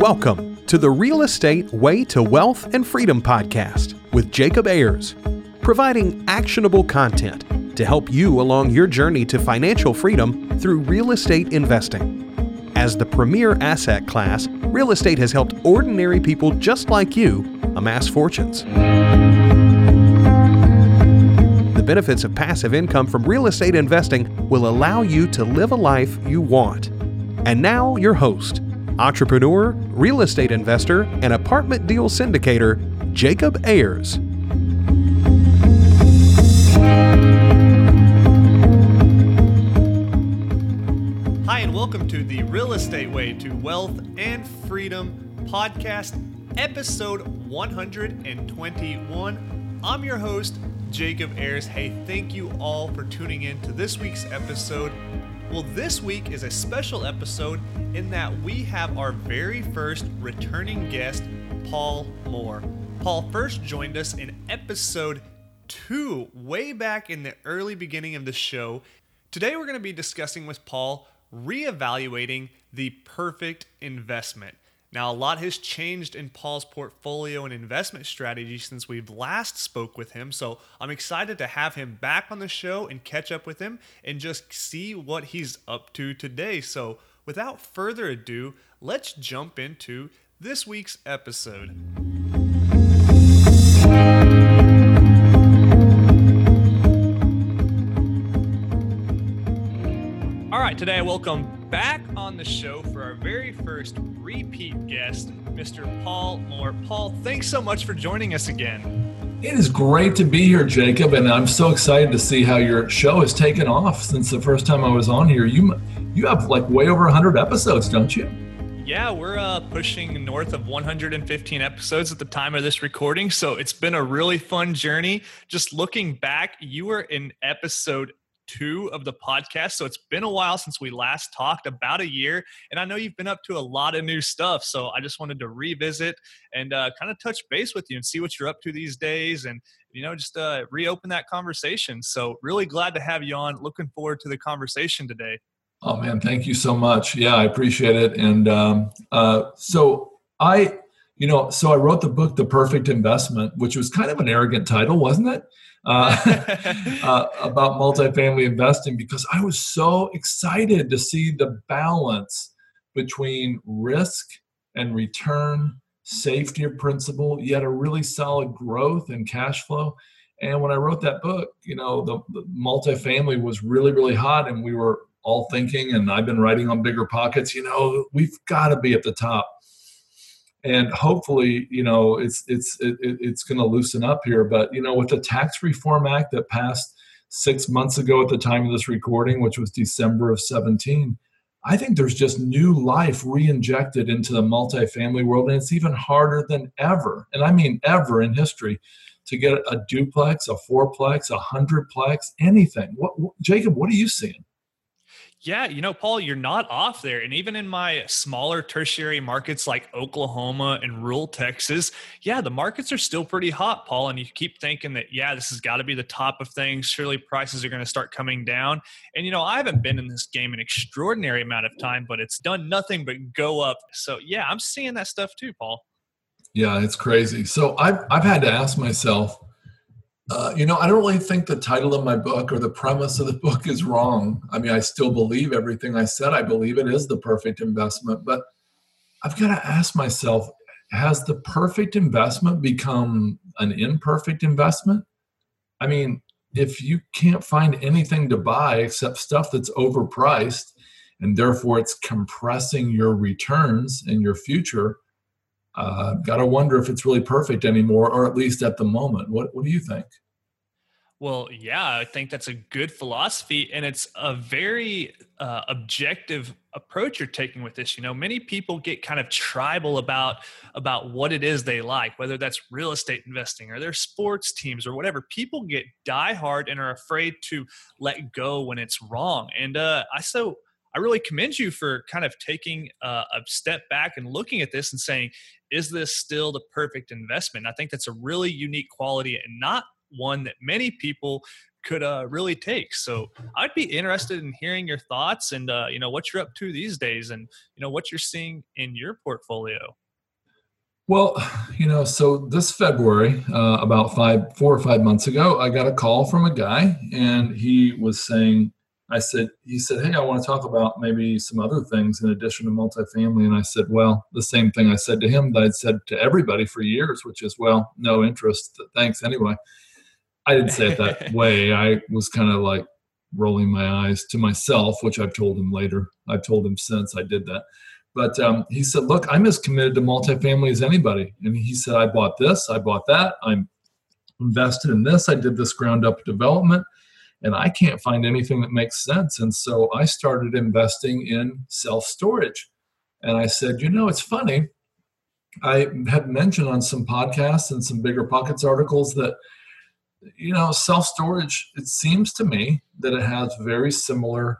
Welcome to the Real Estate Way to Wealth and Freedom podcast with Jacob Ayers, providing actionable content to help you along your journey to financial freedom through real estate investing. As the premier asset class, real estate has helped ordinary people just like you amass fortunes. The benefits of passive income from real estate investing will allow you to live a life you want. And now, your host, entrepreneur, real estate investor, and apartment deal syndicator, Jacob Ayers. Hi, and welcome to the Real Estate Way to Wealth and Freedom podcast, episode 121. I'm your host, Jacob Ayers. Hey, thank you all for tuning in to this week's episode. Well, this week is a special episode in that we have our very first returning guest, Paul Moore. Paul first joined us in episode 2, way back in the early beginning of the show. Today we're going to be discussing with Paul reevaluating the perfect investment. Now, a lot has changed in Paul's portfolio and investment strategy since we've last spoke with him, so I'm excited to have him back on the show and catch up with him and just see what he's up to today. So without further ado, let's jump into this week's episode. All right, today I welcome back on the show for our very first repeat guest, Mr. Paul Moore. Paul, thanks so much for joining us again. It is great to be here, Jacob, and I'm so excited to see how your show has taken off since the first time I was on here. You have like way over 100 episodes, don't you? Yeah, we're pushing north of 115 episodes at the time of this recording, so it's been a really fun journey. Just looking back, you were in episode 2 of the podcast. So it's been a while since we last talked, about a year. And I know you've been up to a lot of new stuff. So I just wanted to revisit and kind of touch base with you and see what you're up to these days and, just reopen that conversation. So really glad to have you on. Looking forward to the conversation today. Oh man, thank you so much. Yeah, I appreciate it. And so I wrote the book, The Perfect Investment, which was kind of an arrogant title, wasn't it? About multifamily investing, because I was so excited to see the balance between risk and return, safety of principle, yet a really solid growth and cash flow. And when I wrote that book, the multifamily was really, really hot, and we were all thinking, and I've been writing on Bigger Pockets, we've got to be at the top. And hopefully, it's going to loosen up here. But, with the Tax Reform Act that passed 6 months ago at the time of this recording, which was December of 2017, I think there's just new life re-injected into the multifamily world. And it's even harder than ever, and I mean ever in history, to get a duplex, a fourplex, a 100plex, anything. Jacob, what are you seeing? Yeah, Paul, you're not off there. And even in my smaller tertiary markets like Oklahoma and rural Texas, the markets are still pretty hot, Paul. And you keep thinking that, this has got to be the top of things. Surely prices are going to start coming down. And, I haven't been in this game an extraordinary amount of time, but it's done nothing but go up. So, I'm seeing that stuff too, Paul. Yeah, it's crazy. So I've had to ask myself, I don't really think the title of my book or the premise of the book is wrong. I mean, I still believe everything I said. I believe it is the perfect investment. But I've got to ask myself, has the perfect investment become an imperfect investment? I mean, if you can't find anything to buy except stuff that's overpriced, and therefore it's compressing your returns and your future, got to wonder if it's really perfect anymore, or at least at the moment. What do you think? Well, I think that's a good philosophy, and it's a very objective approach you're taking with this. Many people get kind of tribal about what it is they like, whether that's real estate investing or their sports teams or whatever. People get diehard and are afraid to let go when it's wrong. And I really commend you for kind of taking a step back and looking at this and saying, is this still the perfect investment? And I think that's a really unique quality and not one that many people could really take. So I'd be interested in hearing your thoughts and, what you're up to these days and, what you're seeing in your portfolio. Well, so this February, about 4 or 5 months ago, I got a call from a guy, and he was saying, he said, hey, I want to talk about maybe some other things in addition to multifamily. And I said, well, the same thing I said to him that I'd said to everybody for years, which is, well, no interest. Thanks anyway. I didn't say it that way. I was kind of like rolling my eyes to myself, which I've told him later. I've told him since I did that. But he said, look, I'm as committed to multifamily as anybody. And he said, I bought this, I bought that, I'm invested in this, I did this ground up development, and I can't find anything that makes sense. And so I started investing in self-storage. And I said, it's funny. I had mentioned on some podcasts and some Bigger Pockets articles that, self-storage, it seems to me that it has very similar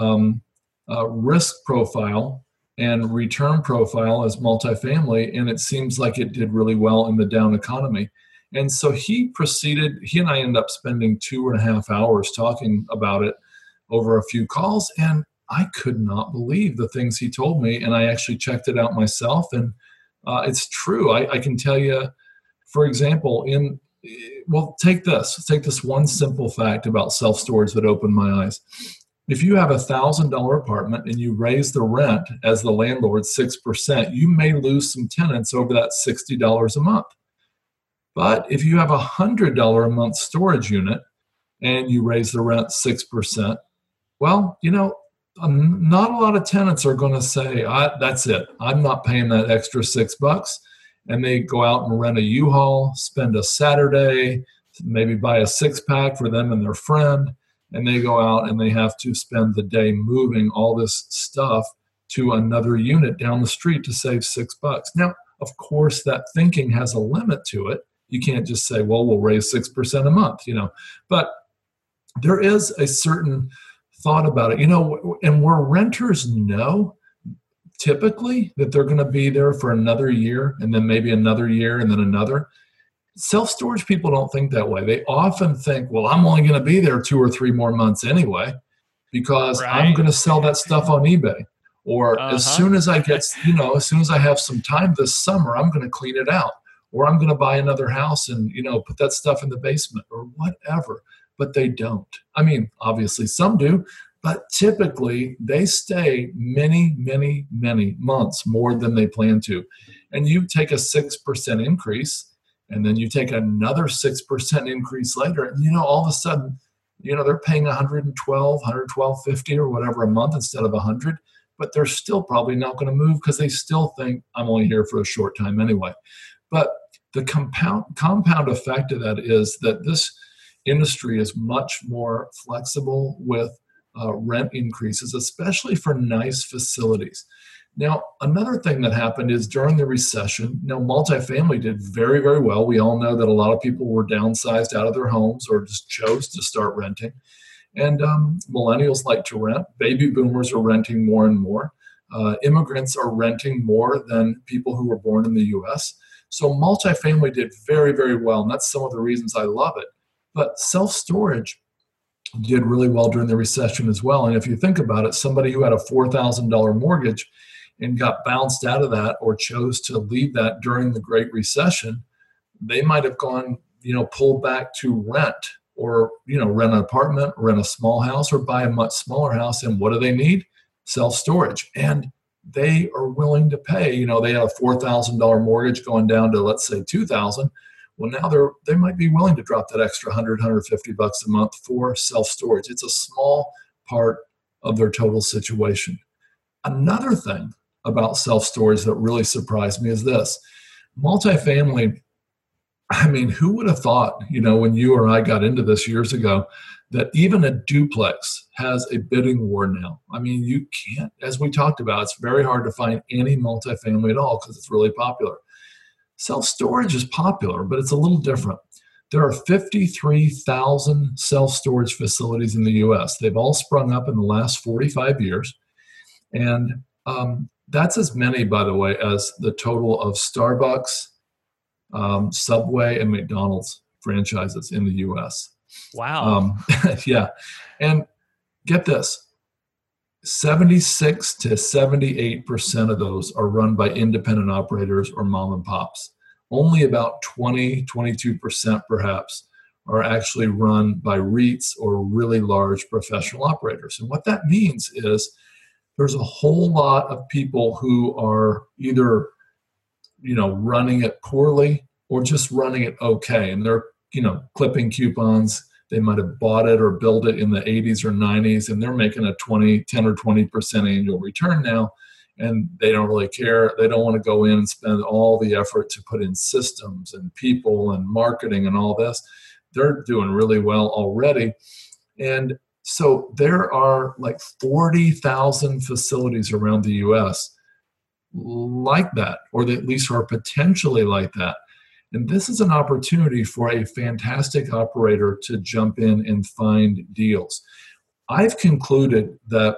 risk profile and return profile as multifamily, and it seems like it did really well in the down economy. And so he and I ended up spending 2.5 hours talking about it over a few calls, and I could not believe the things he told me, and I actually checked it out myself, and it's true. I can tell you, for example, take this one simple fact about self-storage that opened my eyes. If you have $1,000 apartment and you raise the rent as the landlord 6%, you may lose some tenants over that $60 a month. But if you have a $100 a month storage unit and you raise the rent 6%, well, not a lot of tenants are going to say, that's it. I'm not paying that extra $6. And they go out and rent a U-Haul, spend a Saturday, maybe buy a 6-pack for them and their friend. And they go out and they have to spend the day moving all this stuff to another unit down the street to save $6. Now, of course, that thinking has a limit to it. You can't just say, well, we'll raise 6% a month, But there is a certain thought about it, and where renters know typically that they're going to be there for another year and then maybe another year and then another. Self-storage people don't think that way. They often think, well, I'm only going to be there 2 or 3 more months anyway because I'm going to sell that stuff on eBay. Or as soon as I get, as soon as I have some time this summer, I'm going to clean it out. Or I'm going to buy another house and, put that stuff in the basement or whatever. But they don't. I mean, obviously some do, but typically they stay many, many, many months more than they plan to. And you take a 6% increase, and then you take another 6% increase later, and all of a sudden, they're paying $112.50 or whatever a month instead of $100, but they're still probably not going to move because they still think I'm only here for a short time anyway. But the compound effect of that is that this industry is much more flexible with rent increases, especially for nice facilities. Now, another thing that happened is during the recession, multifamily did very, very well. We all know that a lot of people were downsized out of their homes or just chose to start renting. And millennials like to rent. Baby boomers are renting more and more. Immigrants are renting more than people who were born in the U.S. So multifamily did very, very well, and that's some of the reasons I love it. But self-storage did really well during the recession as well. And if you think about it, somebody who had a $4,000 mortgage and got bounced out of that or chose to leave that during the Great Recession, they might have gone, pulled back to rent or, rent an apartment, rent a small house, or buy a much smaller house. And what do they need? Self-storage. And they are willing to pay. They had a $4,000 mortgage going down to, let's say, $2,000. Well, now they might be willing to drop that extra $100, $150 a month for self-storage. It's a small part of their total situation. Another thing about self-storage that really surprised me is this. Multifamily, who would have thought, when you or I got into this years ago, that even a duplex has a bidding war now. You can't, as we talked about, it's very hard to find any multifamily at all because it's really popular. Self-storage is popular, but it's a little different. There are 53,000 self-storage facilities in the U.S. They've all sprung up in the last 45 years. And that's as many, by the way, as the total of Starbucks, Subway, and McDonald's franchises in the U.S. Wow. Yeah. And get this, 76 to 78% of those are run by independent operators or mom and pops. Only about 22% perhaps are actually run by REITs or really large professional operators. And what that means is there's a whole lot of people who are either, running it poorly or just running it okay. And they're, clipping coupons. They might have bought it or built it in the 80s or 90s, and they're making a 10 or 20% annual return now, and they don't really care. They don't want to go in and spend all the effort to put in systems and people and marketing and all this. They're doing really well already. And so there are like 40,000 facilities around the U.S. like that, or that at least are potentially like that. And this is an opportunity for a fantastic operator to jump in and find deals. I've concluded that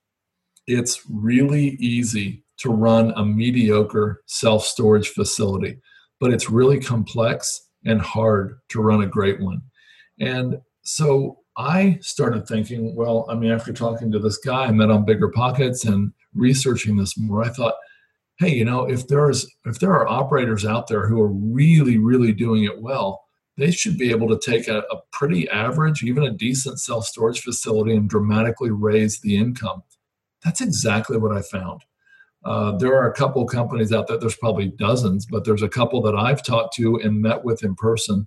it's really easy to run a mediocre self-storage facility, but it's really complex and hard to run a great one. And so I started thinking, after talking to this guy I met on BiggerPockets and researching this more, I thought, hey, if there are operators out there who are really, really doing it well, they should be able to take a pretty average, even a decent self-storage facility and dramatically raise the income. That's exactly what I found. There are a couple companies out there, there's probably dozens, but there's a couple that I've talked to and met with in person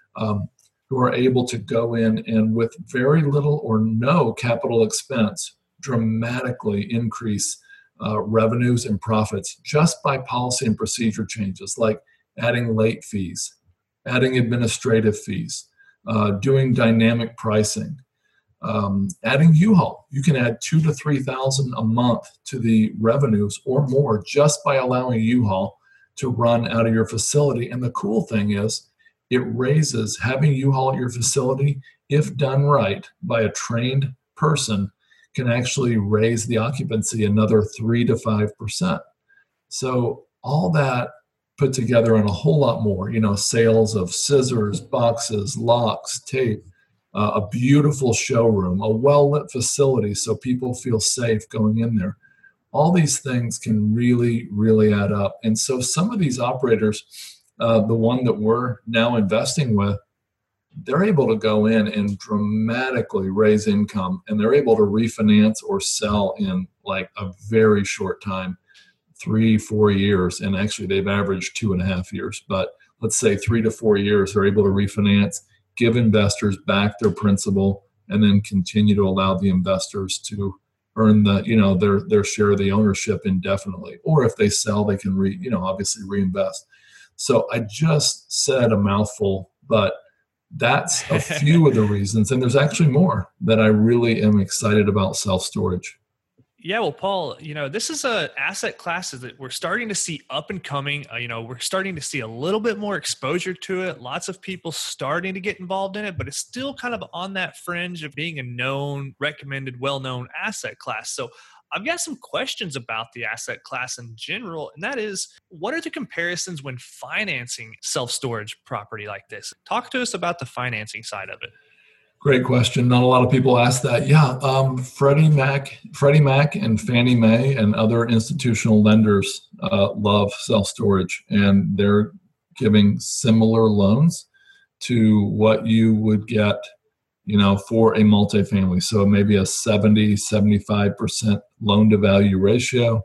who are able to go in and with very little or no capital expense dramatically increase revenues and profits just by policy and procedure changes, like adding late fees, adding administrative fees, doing dynamic pricing, adding U-Haul. You can add $2,000 to $3,000 a month to the revenues or more just by allowing U-Haul to run out of your facility. And the cool thing is, it raises having U-Haul at your facility, if done right by a trained person, can actually raise the occupancy another 3 to 5%. So all that put together and a whole lot more, sales of scissors, boxes, locks, tape, a beautiful showroom, a well-lit facility so people feel safe going in there. All these things can really, really add up. And so some of these operators, the one that we're now investing with, they're able to go in and dramatically raise income, and they're able to refinance or sell in like a very short time, 3-4 years. And actually they've averaged 2.5 years, but let's say 3 to 4 years, they're able to refinance, give investors back their principal, and then continue to allow the investors to earn their share of the ownership indefinitely. Or if they sell, they can obviously reinvest. So I just said a mouthful, but that's a few of the reasons. And there's actually more that I really am excited about self-storage. Yeah, well, Paul, this is a asset class that we're starting to see up and coming. We're starting to see a little bit more exposure to it. Lots of people starting to get involved in it, but it's still kind of on that fringe of being a known, recommended, well-known asset class. So I've got some questions about the asset class in general, and that is, what are the comparisons when financing self-storage property like this? Talk to us about the financing side of it. Great question. Not a lot of people ask that. Yeah, Freddie Mac and Fannie Mae and other institutional lenders love self-storage, and they're giving similar loans to what you would get for a multifamily. So maybe a 70-75% loan to value ratio.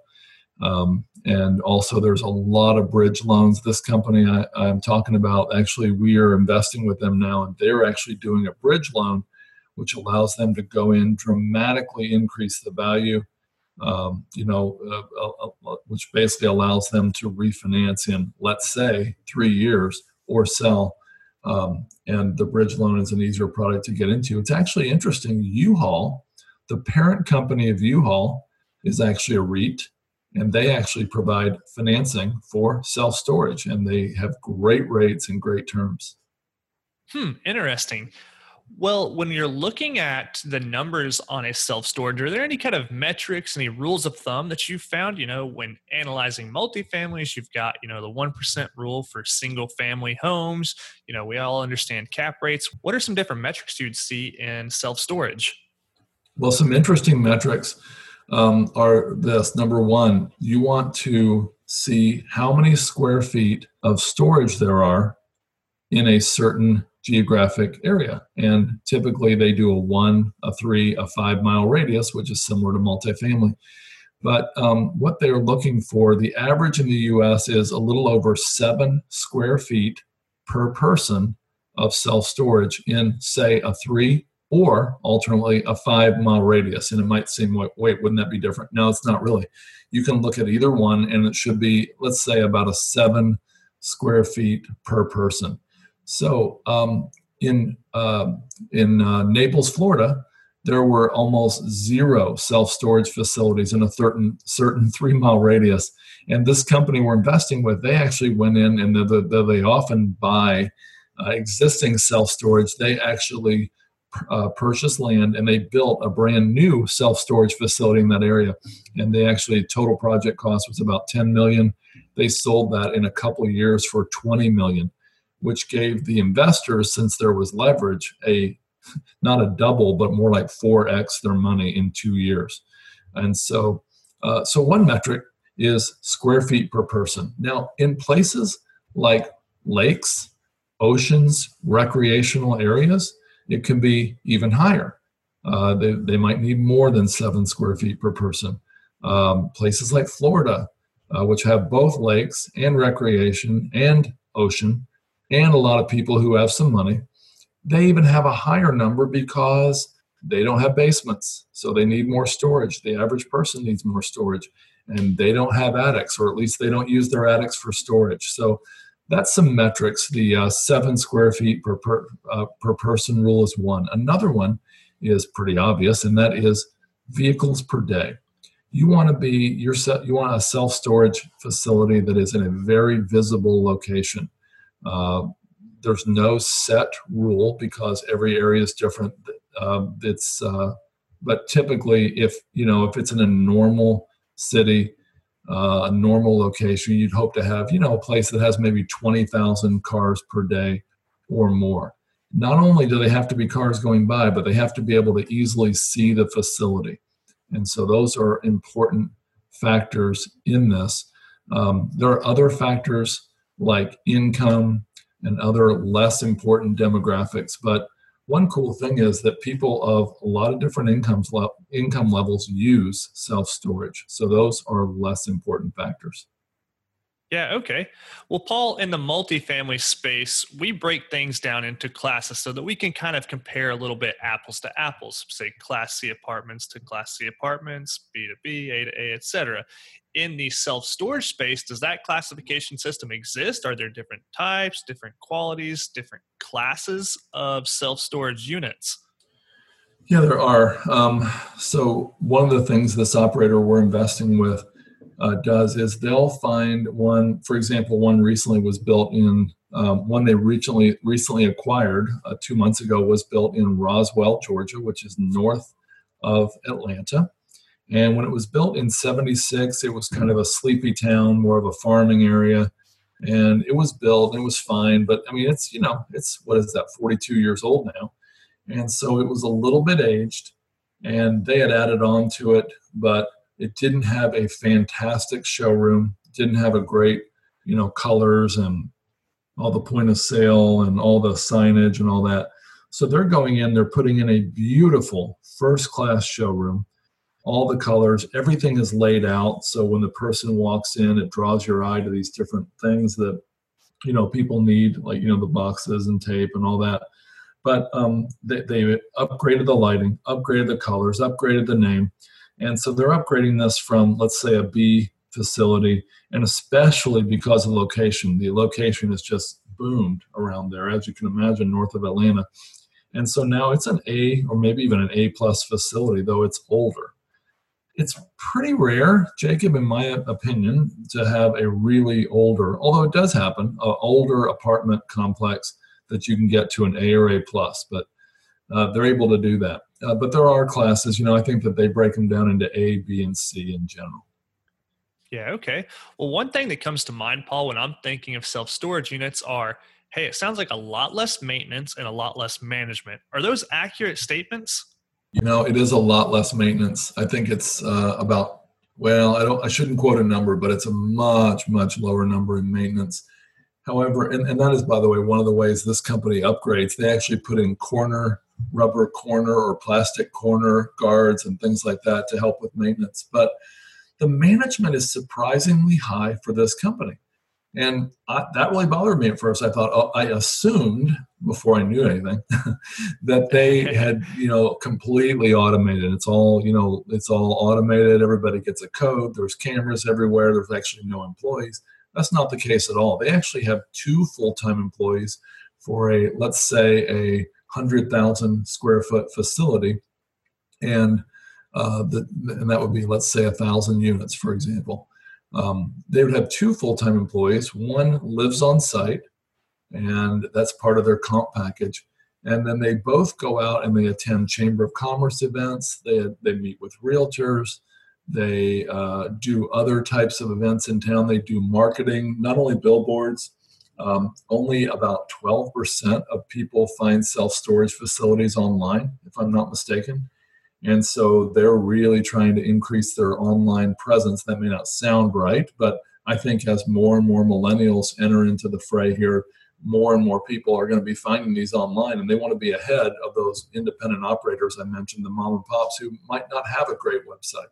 And also there's a lot of bridge loans. This company I'm talking about, actually, we are investing with them now, and they're actually doing a bridge loan, which allows them to go in, dramatically increase the value, which basically allows them to refinance in, let's say, 3 years or sell. And the bridge loan is an easier product to get into. It's actually interesting. U-Haul, the parent company of U-Haul, is actually a REIT, and they actually provide financing for self-storage, and they have great rates and great terms. Interesting. Well, when you're looking at the numbers on a self-storage, are there any kind of metrics, any rules of thumb that you've found? When analyzing multifamilies, you've got, the 1% rule for single family homes. We all understand cap rates. What are some different metrics you'd see in self-storage? Well, some interesting metrics are this. Number one, you want to see how many square feet of storage there are in a certain geographic area. And typically they do a 1, a 3, a 5 mile radius, which is similar to multifamily. But what they're looking for, the average in the US is a little over 7 square feet per person of self-storage in, say, a 3 or alternately a 5 mile radius. And it might seem like, wait, wouldn't that be different? No, it's not really. You can look at either one and it should be, let's say, about a 7 square feet per person. So in Naples, Florida, there were almost 0 self-storage facilities in a certain 3 mile radius. And this company we're investing with, they actually went in and they often buy existing self-storage. They actually purchased land and they built a brand new self-storage facility in that area. And they actually, total project cost was about $10 million. They sold that in a couple of years for $20 million, which gave the investors, since there was leverage, not a double, but more like 4x their money in 2 years. And so one metric is square feet per person. Now, in places like lakes, oceans, recreational areas, it can be even higher. They might need more than 7 square feet per person. Places like Florida, which have both lakes and recreation and ocean, and a lot of people who have some money, they even have a higher number because they don't have basements. So they need more storage. The average person needs more storage. And they don't have attics, or at least they don't use their attics for storage. So that's some metrics. The 7 square feet per person rule is one. Another one is pretty obvious, and that is vehicles per day. You want a self-storage facility that is in a very visible location. There's no set rule because every area is different. But typically, if it's in a normal city, a normal location, you'd hope to have, a place that has maybe 20,000 cars per day or more. Not only do they have to be cars going by, but they have to be able to easily see the facility. And so those are important factors in this. There are other factors like income and other less important demographics. But one cool thing is that people of a lot of different income levels use self-storage. So those are less important factors. Yeah, okay. Well, Paul, in the multifamily space, we break things down into classes so that we can kind of compare a little bit apples to apples, say Class C apartments to Class C apartments, B to B, A to A, et cetera. In the self-storage space, does that classification system exist? Are there different types, different qualities, different classes of self-storage units? Yeah, there are. So one of the things this operator we're investing with does is they'll find one, for example, one recently was built in, one they recently acquired 2 months ago was built in Roswell, Georgia, which is north of Atlanta. And when it was built in 76, it was kind of a sleepy town, more of a farming area. And it was built and it was fine. But I mean, it's, what is that, 42 years old now. And so it was a little bit aged and they had added on to it, but it didn't have a fantastic showroom, didn't have a great, colors and all the point of sale and all the signage and all that. So they're going in, they're putting in a beautiful first-class showroom, all the colors, everything is laid out. So when the person walks in, it draws your eye to these different things that, people need, like, the boxes and tape and all that. But they upgraded the lighting, upgraded the colors, upgraded the name. And so they're upgrading this from, let's say, a B facility, and especially because of location. The location has just boomed around there, as you can imagine, north of Atlanta. And so now it's an A or maybe even an A plus facility, though it's older. It's pretty rare, Jacob, in my opinion, to have a really older, although it does happen, an older apartment complex that you can get to an A or A plus. But they're able to do that. But there are classes, I think that they break them down into A, B, and C in general. Yeah, okay. Well, one thing that comes to mind, Paul, when I'm thinking of self-storage units are, hey, it sounds like a lot less maintenance and a lot less management. Are those accurate statements? It is a lot less maintenance. I think it's I shouldn't quote a number, but it's a much, much lower number in maintenance. However, and that is, by the way, one of the ways this company upgrades. They actually put in rubber corner or plastic corner guards and things like that to help with maintenance. But the management is surprisingly high for this company. And that really bothered me at first. I assumed before I knew anything that they had, completely automated. It's all automated. Everybody gets a code. There's cameras everywhere. There's actually no employees. That's not the case at all. They actually have 2 full-time employees for let's say a 100,000 square foot facility. And that would be, let's say, 1,000 units, for example. They would have 2 full-time employees. One lives on site, and that's part of their comp package. And then they both go out and they attend Chamber of Commerce events. They meet with realtors. They do other types of events in town. They do marketing, not only billboards. Only about 12% of people find self-storage facilities online, if I'm not mistaken. And so they're really trying to increase their online presence. That may not sound right, but I think as more and more millennials enter into the fray here, more and more people are going to be finding these online, and they want to be ahead of those independent operators I mentioned, the mom and pops who might not have a great website.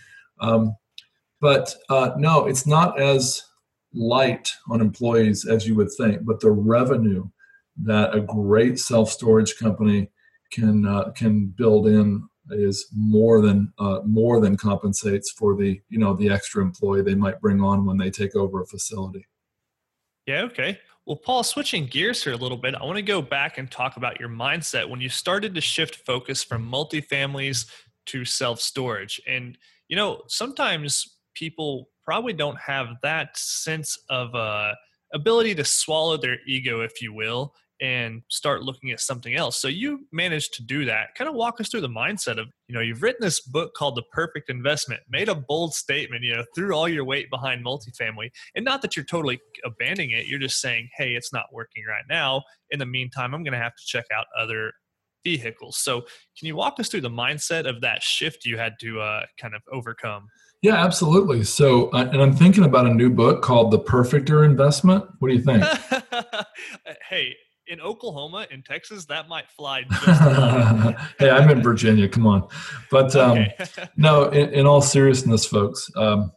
No, it's not as light on employees as you would think, but the revenue that a great self-storage company can build in is more than compensates for the extra employee they might bring on when they take over a facility. Yeah, okay. Well, Paul, switching gears here a little bit, I want to go back and talk about your mindset when you started to shift focus from multifamilies to self-storage. And, sometimes people probably don't have that sense of ability to swallow their ego, if you will, and start looking at something else. So you managed to do that. Kind of walk us through the mindset of, you've written this book called The Perfect Investment, made a bold statement, threw all your weight behind multifamily. And not that you're totally abandoning it. You're just saying, hey, it's not working right now. In the meantime, I'm going to have to check out other vehicles. So can you walk us through the mindset of that shift you had to kind of overcome? Yeah, absolutely. So, and I'm thinking about a new book called The Perfecter Investment. What do you think? Hey, in Oklahoma, in Texas, that might fly just a little. Hey, I'm in Virginia. Come on. But okay. No, in all seriousness, folks, I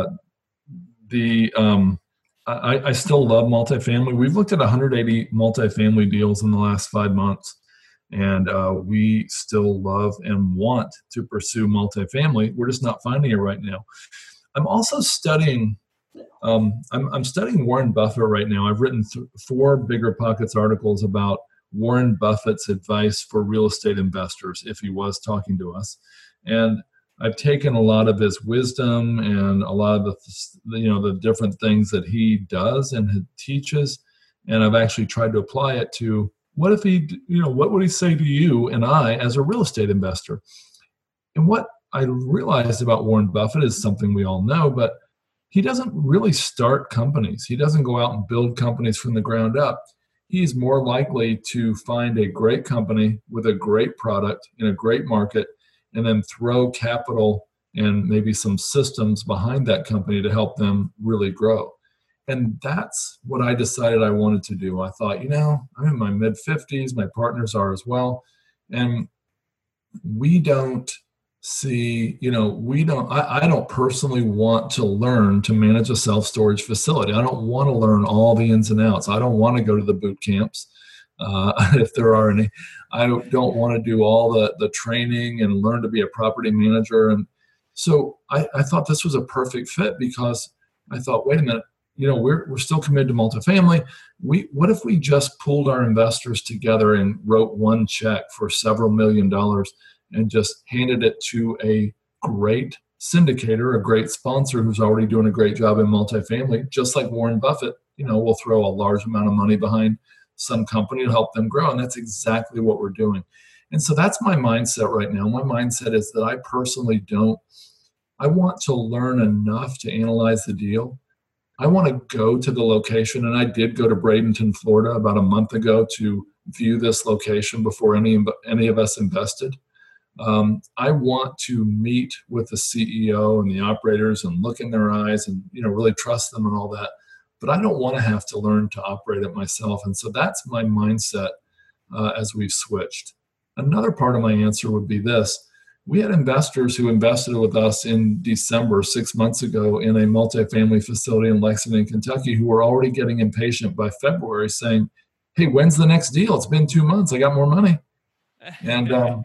still love multifamily. We've looked at 180 multifamily deals in the last 5 months, and we still love and want to pursue multifamily. We're just not finding it right now. I'm also studying. I'm studying Warren Buffett right now. I've written 4 Bigger Pockets articles about Warren Buffett's advice for real estate investors, if he was talking to us. And I've taken a lot of his wisdom and a lot of the different things that he does and teaches, and I've actually tried to apply it to what if what would he say to you and I as a real estate investor? And what I realized about Warren Buffett is something we all know, but he doesn't really start companies. He doesn't go out and build companies from the ground up. He's more likely to find a great company with a great product in a great market and then throw capital and maybe some systems behind that company to help them really grow. And that's what I decided I wanted to do. I thought, I'm in my mid-50s. My partners are as well. And we don't see, I don't personally want to learn to manage a self-storage facility. I don't want to learn all the ins and outs. I don't want to go to the boot camps, if there are any. I don't want to do all the training and learn to be a property manager. And so I thought this was a perfect fit because I thought, wait a minute, we're still committed to multifamily. What if we just pooled our investors together and wrote one check for several $1 million and just handed it to a great syndicator, a great sponsor who's already doing a great job in multifamily, just like Warren Buffett, will throw a large amount of money behind some company to help them grow. And that's exactly what we're doing. And so that's my mindset right now. My mindset is that I personally I want to learn enough to analyze the deal. I want to go to the location, and I did go to Bradenton, Florida about a month ago to view this location before any of us invested. I want to meet with the CEO and the operators and look in their eyes and, really trust them and all that. But I don't want to have to learn to operate it myself. And so that's my mindset as we've switched. Another part of my answer would be this. We had investors who invested with us in December, 6 months ago, in a multifamily facility in Lexington, Kentucky, who were already getting impatient by February saying, hey, when's the next deal? It's been 2 months. I got more money. And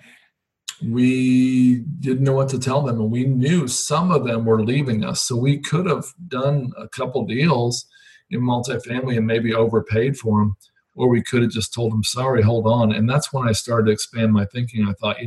we didn't know what to tell them. And we knew some of them were leaving us. So we could have done a couple deals in multifamily and maybe overpaid for them, or we could have just told them, sorry, hold on. And that's when I started to expand my thinking. I thought,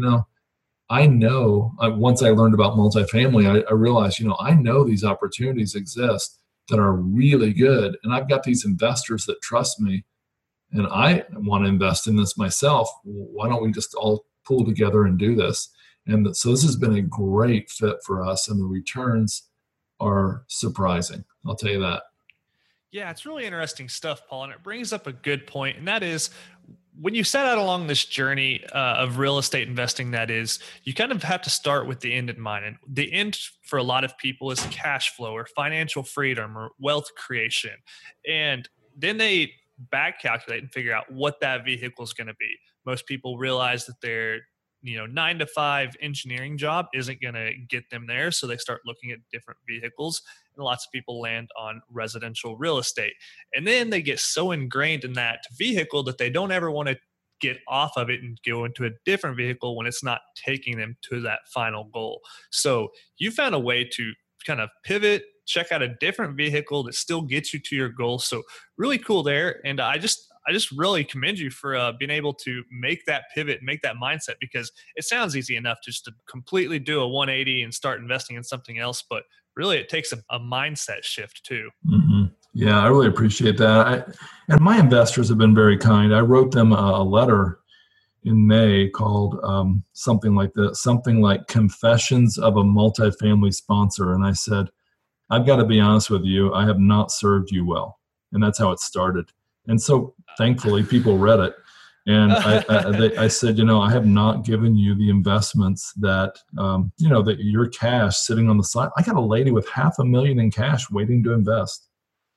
I know, once I learned about multifamily, I realized, I know these opportunities exist that are really good. And I've got these investors that trust me, and I want to invest in this myself. Why don't we just all pull together and do this? And so this has been a great fit for us, and the returns are surprising. I'll tell you that. Yeah, it's really interesting stuff, Paul. And it brings up a good point. And that is, when you set out along this journey of real estate investing, that is, you kind of have to start with the end in mind. And the end for a lot of people is cash flow or financial freedom or wealth creation. And then they back calculate and figure out what that vehicle is going to be. Most people realize that their 9 to 5 engineering job isn't going to get them there. So they start looking at different vehicles, and lots of people land on residential real estate. And then they get so ingrained in that vehicle that they don't ever want to get off of it and go into a different vehicle when it's not taking them to that final goal. So you found a way to kind of pivot, check out a different vehicle that still gets you to your goal. So really cool there. And I just really commend you for being able to make that pivot, make that mindset, because it sounds easy enough just to completely do a 180 and start investing in something else. But really, it takes a mindset shift too. Mm-hmm. Yeah, I really appreciate that. And my investors have been very kind. I wrote them a letter in May called something like Confessions of a Multifamily Sponsor. And I said, I've got to be honest with you, I have not served you well. And that's how it started. And so thankfully people read it. And I said, I have not given you the investments that, that your cash sitting on the side. I got a lady with $500,000 in cash waiting to invest.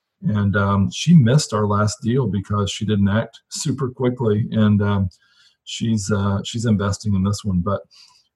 And she missed our last deal because she didn't act super quickly. And she's investing in this one. But,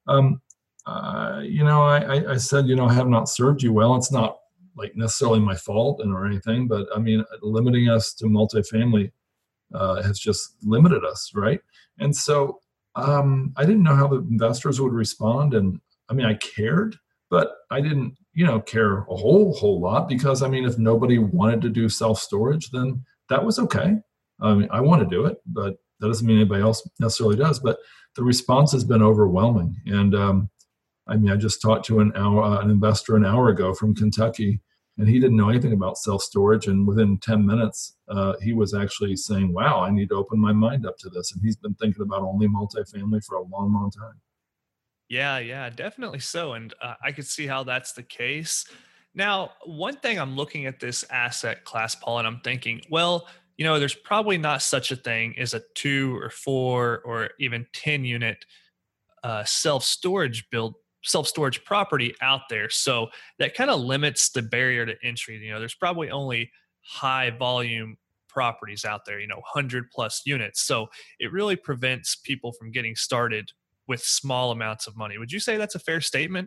I said, I have not served you well. It's not like necessarily my fault or anything, but I mean, limiting us to multifamily has just limited us, right? And so I didn't know how the investors would respond. And I mean, I cared, but I didn't, care a whole lot, because I mean, if nobody wanted to do self-storage, then that was okay. I mean, I want to do it, but that doesn't mean anybody else necessarily does. But the response has been overwhelming. And I just talked to an investor an hour ago from Kentucky, and he didn't know anything about self-storage. And within 10 minutes, he was actually saying, wow, I need to open my mind up to this. And he's been thinking about only multifamily for a long, long time. Yeah, definitely so. And I could see how that's the case. Now, one thing I'm looking at this asset class, Paul, and I'm thinking, well, there's probably not such a thing as a 2 or 4 or even 10 unit self-storage property out there. So that kind of limits the barrier to entry. There's probably only high volume properties out there, 100 plus units. So it really prevents people from getting started with small amounts of money. Would you say that's a fair statement?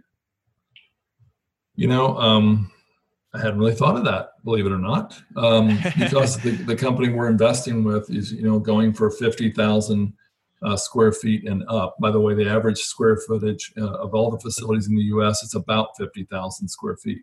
I hadn't really thought of that, believe it or not, because the company we're investing with is, going for 50,000 square feet and up. By the way, the average square footage of all the facilities in the U.S. is about 50,000 square feet.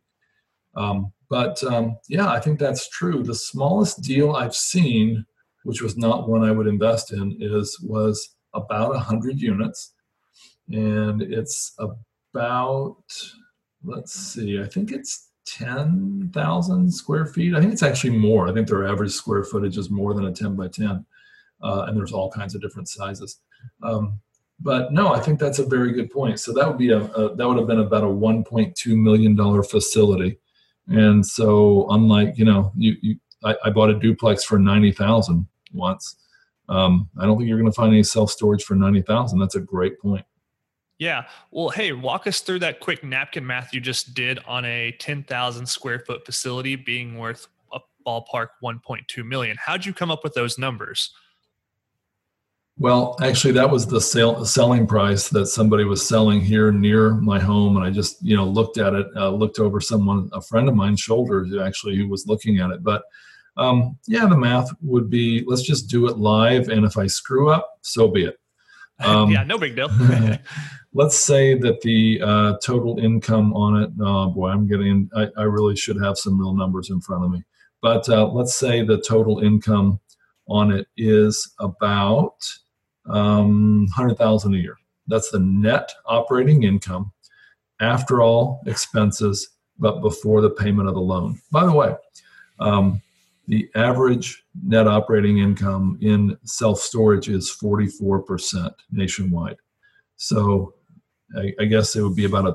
Yeah, I think that's true. The smallest deal I've seen, which was not one I would invest in, was about 100 units, and it's about, let's see, I think it's 10,000 square feet. I think it's actually more. I think their average square footage is more than a 10 by 10. And there's all kinds of different sizes. But no, I think that's a very good point. So that would be that would have been about a $1.2 million facility. And so unlike, I bought a duplex for $90,000 once. I don't think you're going to find any self-storage for $90,000. That's a great point. Yeah. Well, hey, walk us through that quick napkin math you just did on a 10,000 square foot facility being worth a ballpark 1.2 million. How'd you come up with those numbers? Well, actually, that was the selling price that somebody was selling here near my home, and I just looked at it, looked over a friend of mine's shoulder actually who was looking at it. But the math would be, let's just do it live, and if I screw up, so be it. Yeah, no big deal. Let's say that the total income on it, I really should have some real numbers in front of me. But let's say the total income on it is about $100,000 a year. That's the net operating income after all expenses, but before the payment of the loan. By the way, the average net operating income in self-storage is 44% nationwide. So I guess it would be about a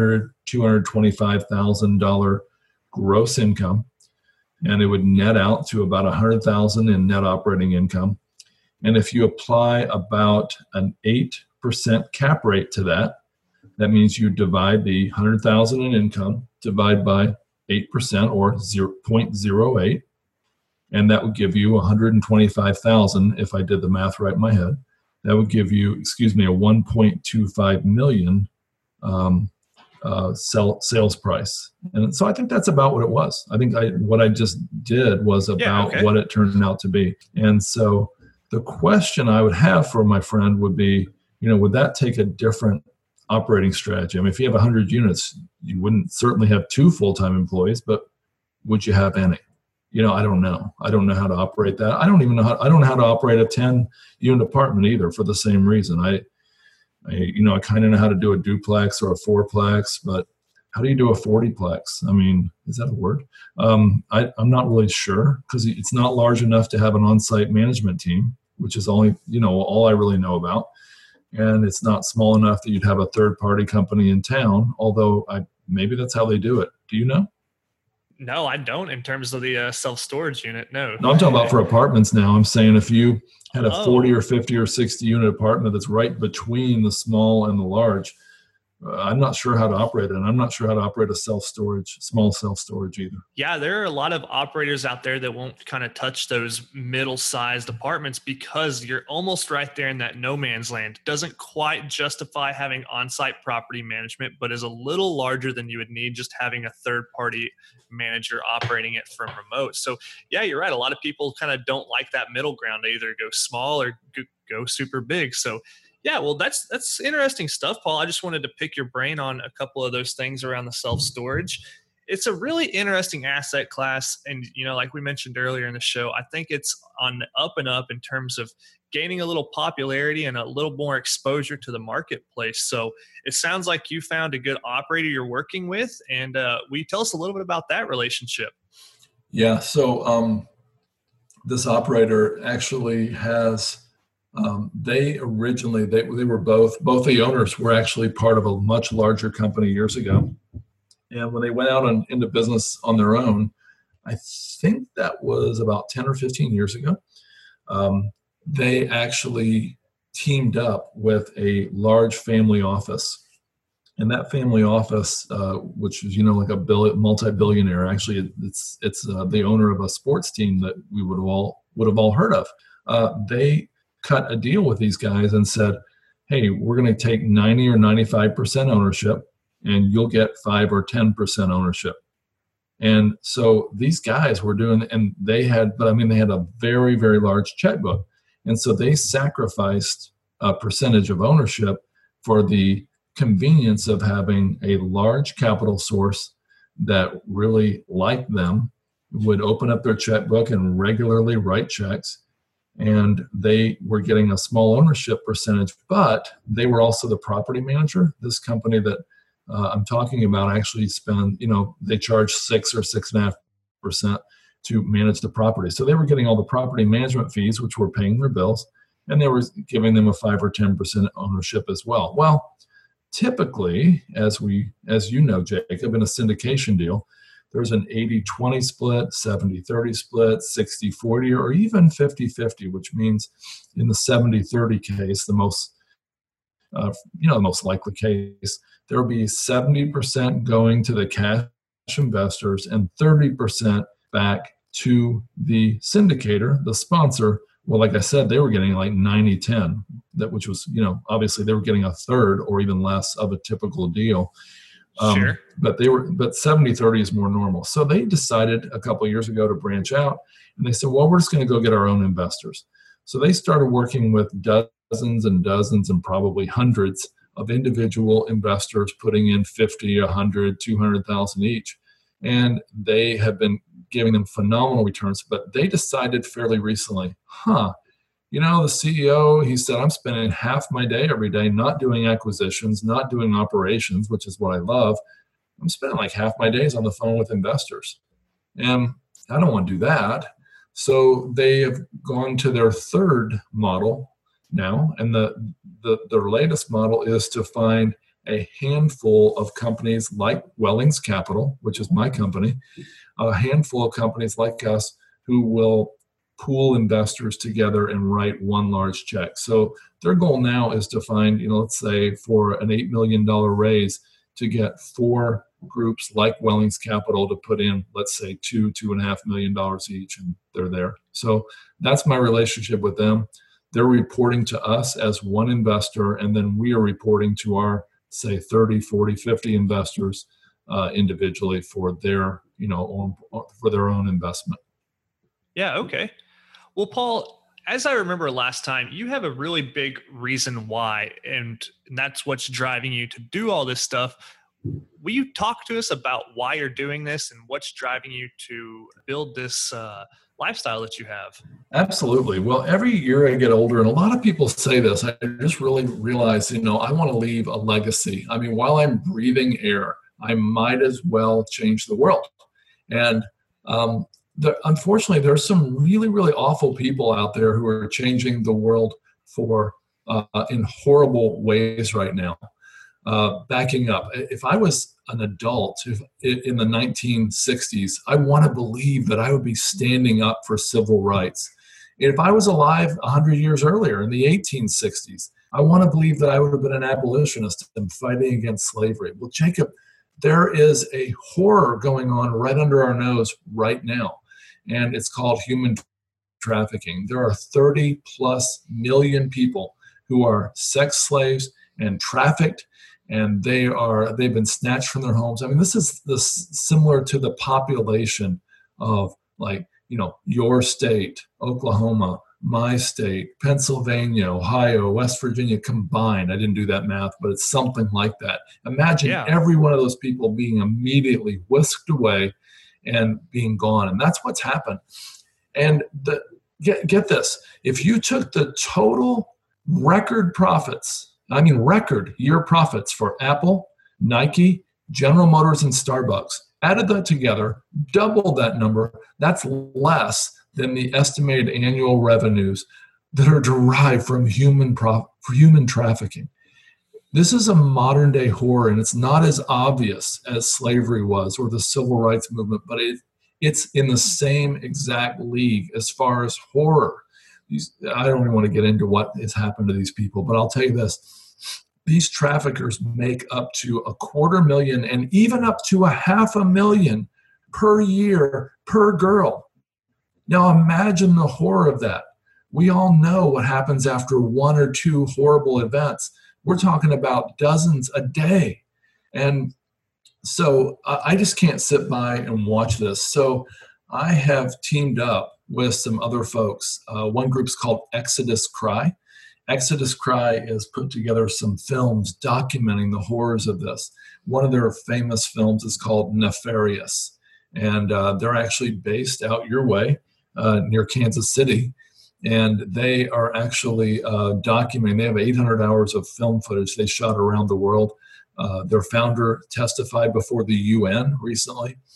$225,000 gross income, and it would net out to about $100,000 in net operating income. And if you apply about an 8% cap rate to that, that means you divide the $100,000 in income, divide by 8% or 0.08, and that would give you $125,000. If I did the math right in my head, that would give you, a 1.25 million sales price. And so I think that's about what it was. I think what I just did was about what it turned out to be. And so the question I would have for my friend would be, would that take a different operating strategy? I mean, if you have 100 units, you wouldn't certainly have 2 full-time employees, but would you have any? I don't know. I don't know how to operate that. I don't know how to operate a 10-unit apartment either, for the same reason. I kind of know how to do a duplex or a 4-plex, but how do you do a 40-plex? I mean, is that a word? I'm not really sure, because it's not large enough to have an on-site management team, which is all I really know about. And it's not small enough that you'd have a third-party company in town, although maybe that's how they do it. Do you know? No, I don't, in terms of the self-storage unit. No, I'm talking about for apartments now. I'm saying if you had a 40 or 50 or 60 unit apartment that's right between the small and the large, I'm not sure how to operate it. And I'm not sure how to operate a small self-storage either. Yeah, there are a lot of operators out there that won't kind of touch those middle-sized apartments because you're almost right there in that no man's land. Doesn't quite justify having on-site property management, but is a little larger than you would need just having a third-party manager operating it from remote. So yeah, you're right. A lot of people kind of don't like that middle ground. They either go small or go super big. So yeah, well, that's interesting stuff, Paul. I just wanted to pick your brain on a couple of those things around the self-storage. It's a really interesting asset class. And, like we mentioned earlier in the show, I think it's on the up and up in terms of gaining a little popularity and a little more exposure to the marketplace. So it sounds like you found a good operator you're working with. And will you tell us a little bit about that relationship? Yeah, so this operator actually has... they were both the owners were actually part of a much larger company years ago. And when they went out into business on their own, I think that was about 10 or 15 years ago, they actually teamed up with a large family office. And that family office, which is, like a multi-billionaire, actually it's the owner of a sports team that we would have all heard of. They cut a deal with these guys and said, hey, we're going to take 90 or 95% ownership and you'll get 5 or 10% ownership. And so these guys were doing, and they had a very, very large checkbook. And so they sacrificed a percentage of ownership for the convenience of having a large capital source that really liked them, would open up their checkbook and regularly write checks. And they were getting a small ownership percentage, but they were also the property manager. This company that I'm talking about actually they charge 6 or 6.5% to manage the property. So they were getting all the property management fees, which were paying their bills. and they were giving them a 5 or 10% ownership as well. Well, typically, as you know, Jacob, in a syndication deal, there's an 80-20 split, 70-30 split, 60-40, or even 50-50, which means in the 70-30 case, the most likely case, there will be 70% going to the cash investors and 30% back to the syndicator, the sponsor. Well, like I said, they were getting like 90-10, which was, obviously they were getting a third or even less of a typical deal. Sure. But 70-30 is more normal. So they decided a couple of years ago to branch out, and they said, well, we're just going to go get our own investors. So they started working with dozens and dozens and probably hundreds of individual investors putting in 50, 100, 200,000 each. And they have been giving them phenomenal returns, but they decided fairly recently, the CEO, he said, I'm spending half my day every day not doing acquisitions, not doing operations, which is what I love. I'm spending like half my days on the phone with investors. And I don't want to do that. So they have gone to their third model now. And their latest model is to find a handful of companies like Wellings Capital, which is my company, a handful of companies like us who will pool investors together and write one large check. So their goal now is to find, let's say for an $8 million raise, to get 4 groups like Wellings Capital to put in, let's say $2.5 million each, and they're there. So that's my relationship with them. They're reporting to us as one investor, and then we are reporting to our, say, 30, 40, 50 investors individually for their, for their own investment. Yeah. Okay. Well, Paul, as I remember last time, you have a really big reason why, and that's what's driving you to do all this stuff. Will you talk to us about why you're doing this and what's driving you to build this lifestyle that you have? Absolutely. Well, every year I get older, and a lot of people say this, I just really realize, I want to leave a legacy. I mean, while I'm breathing air, I might as well change the world. And unfortunately, there's some really, really awful people out there who are changing the world in horrible ways right now. Backing up, if I was an adult in the 1960s, I want to believe that I would be standing up for civil rights. If I was alive 100 years earlier in the 1860s, I want to believe that I would have been an abolitionist and fighting against slavery. Well, Jacob, there is a horror going on right under our nose right now, and it's called human trafficking. There are 30 plus million people who are sex slaves and trafficked, and they've been snatched from their homes. I mean, this is similar to the population of, like, your state, Oklahoma, my state, Pennsylvania, Ohio, West Virginia combined. I didn't do that math, but it's something like that. Imagine every one of those people being immediately whisked away and being gone. And that's what's happened. And get this, if you took the total record year profits for Apple, Nike, General Motors, and Starbucks, added that together, doubled that number, that's less than the estimated annual revenues that are derived from human trafficking. This is a modern day horror, and it's not as obvious as slavery was or the civil rights movement, but it's in the same exact league as far as horror. I don't even want to get into what has happened to these people, but I'll tell you this. These traffickers make up to $250,000 and even up to $500,000 per year per girl. Now imagine the horror of that. We all know what happens after 1 or 2 horrible events. We're talking about dozens a day. And so I just can't sit by and watch this. So I have teamed up with some other folks. One group's called Exodus Cry. Exodus Cry has put together some films documenting the horrors of this. One of their famous films is called Nefarious, and they're actually based out your way near Kansas City, and they are actually documenting. They have 800 hours of film footage they shot around the world. Their founder testified before the UN recently,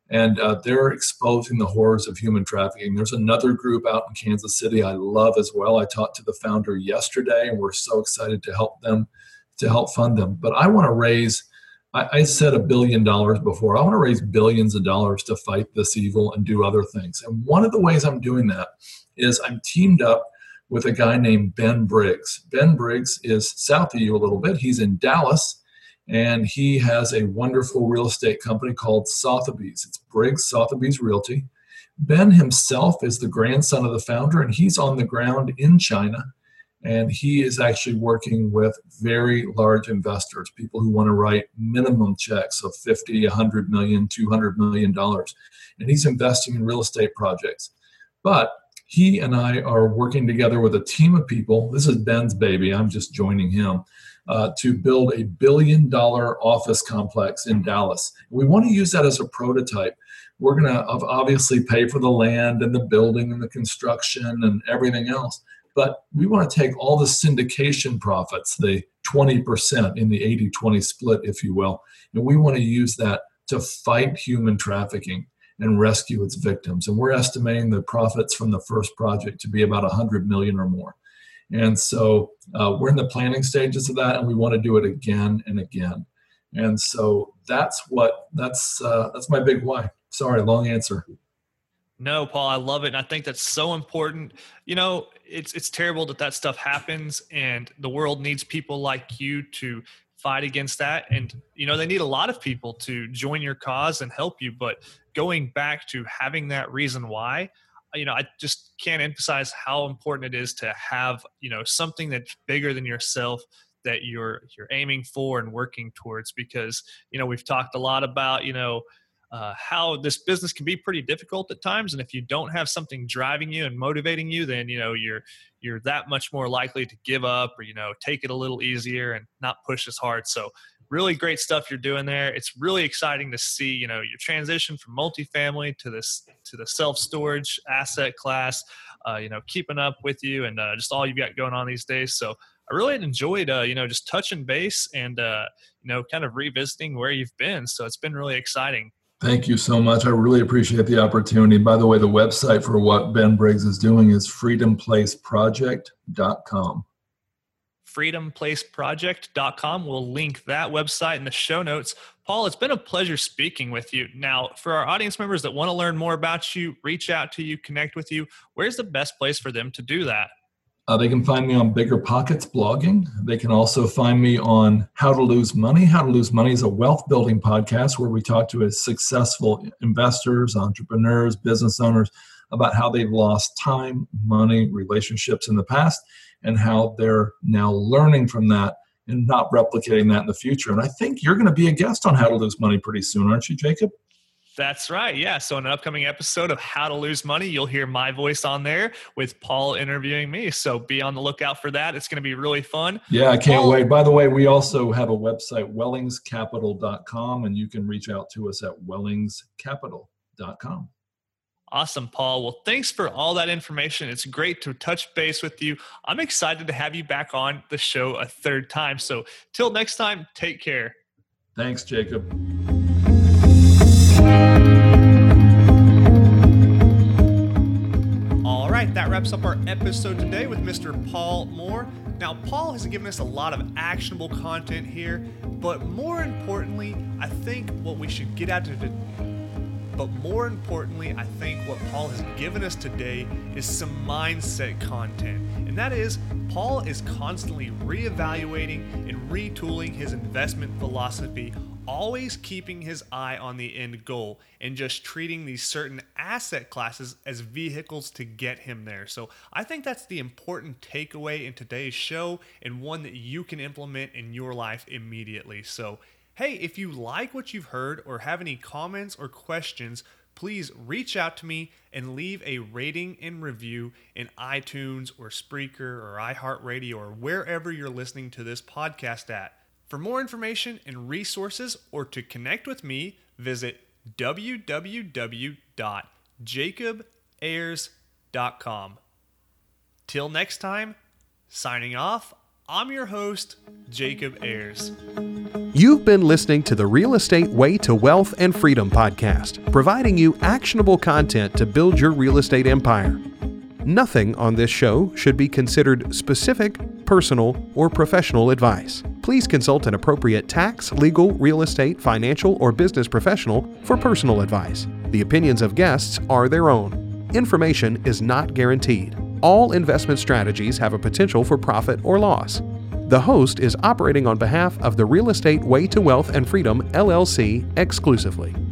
And they're exposing the horrors of human trafficking. There's another group out in Kansas City I love as well. I talked to the founder yesterday, and we're so excited to help fund them. But I want to raise, I said $1 billion before. I want to raise billions of dollars to fight this evil and do other things. And one of the ways I'm doing that is I'm teamed up with a guy named Ben Briggs. Ben Briggs is south of you a little bit. He's in Dallas. And he has a wonderful real estate company called Sotheby's. It's Briggs Sotheby's Realty. Ben himself is the grandson of the founder, and he's on the ground in China. And he is actually working with very large investors, people who want to write minimum checks of $50, $100 million, $200 million. And he's investing in real estate projects. But he and I are working together with a team of people. This is Ben's baby. I'm just joining him. To build $1 billion office complex in Dallas. We want to use that as a prototype. We're going to obviously pay for the land and the building and the construction and everything else. But we want to take all the syndication profits, the 20% in the 80-20 split, if you will, and we want to use that to fight human trafficking and rescue its victims. And we're estimating the profits from the first project to be about $100 million or more. And so we're in the planning stages of that, and we want to do it again and again. And so that's my big why. Sorry, long answer. No, Paul, I love it. And I think that's so important. You know, it's terrible that stuff happens, and the world needs people like you to fight against that. And, you know, they need a lot of people to join your cause and help you. But going back to having that reason why, you know, I just can't emphasize how important it is to have, you know, something that's bigger than yourself that you're aiming for and working towards. Because, you know, we've talked a lot about, you know, how this business can be pretty difficult at times. And if you don't have something driving you and motivating you, then, you know, you're that much more likely to give up or, you know, take it a little easier and not push as hard. So really great stuff you're doing there. It's really exciting to see, you know, your transition from multifamily to the self-storage asset class, you know, keeping up with you and just all you've got going on these days. So I really enjoyed, you know, just touching base and, you know, kind of revisiting where you've been. So it's been really exciting. Thank you so much. I really appreciate the opportunity. By the way, the website for what Ben Briggs is doing is freedomplaceproject.com. freedomplaceproject.com. We'll link that website in the show notes. Paul, it's been a pleasure speaking with you. Now, for our audience members that want to learn more about you, reach out to you, connect with you, where's the best place for them to do that? They can find me on Bigger Pockets blogging. They can also find me on How to Lose Money. How to Lose Money is a wealth building podcast where we talk to successful investors, entrepreneurs, business owners about how they've lost time, money, relationships in the past, and how they're now learning from that and not replicating that in the future. And I think you're going to be a guest on How to Lose Money pretty soon, aren't you, Jacob? That's right. Yeah. So in an upcoming episode of How to Lose Money, you'll hear my voice on there with Paul interviewing me. So be on the lookout for that. It's going to be really fun. Yeah, I can't wait. By the way, we also have a website, wellingscapital.com, and you can reach out to us at wellingscapital.com. Awesome, Paul. Well, thanks for all that information. It's great to touch base with you. I'm excited to have you back on the show a third time. So till next time, take care. Thanks, Jacob. All right, that wraps up our episode today with Mr. Paul Moore. Now, Paul has given us a lot of actionable content here, but more importantly, I think what Paul has given us today is some mindset content. And that is, Paul is constantly reevaluating and retooling his investment philosophy, always keeping his eye on the end goal and just treating these certain asset classes as vehicles to get him there. So I think that's the important takeaway in today's show and one that you can implement in your life immediately. So, hey, if you like what you've heard or have any comments or questions, please reach out to me and leave a rating and review in iTunes or Spreaker or iHeartRadio or wherever you're listening to this podcast at. For more information and resources or to connect with me, visit www.jacobayers.com. Till next time, signing off, I'm your host, Jacob Ayers. You've been listening to the Real Estate Way to Wealth and Freedom podcast, providing you actionable content to build your real estate empire. Nothing on this show should be considered specific, personal, or professional advice. Please consult an appropriate tax, legal, real estate, financial, or business professional for personal advice. The opinions of guests are their own. Information is not guaranteed. All investment strategies have a potential for profit or loss. The host is operating on behalf of the Real Estate Way to Wealth and Freedom, LLC exclusively.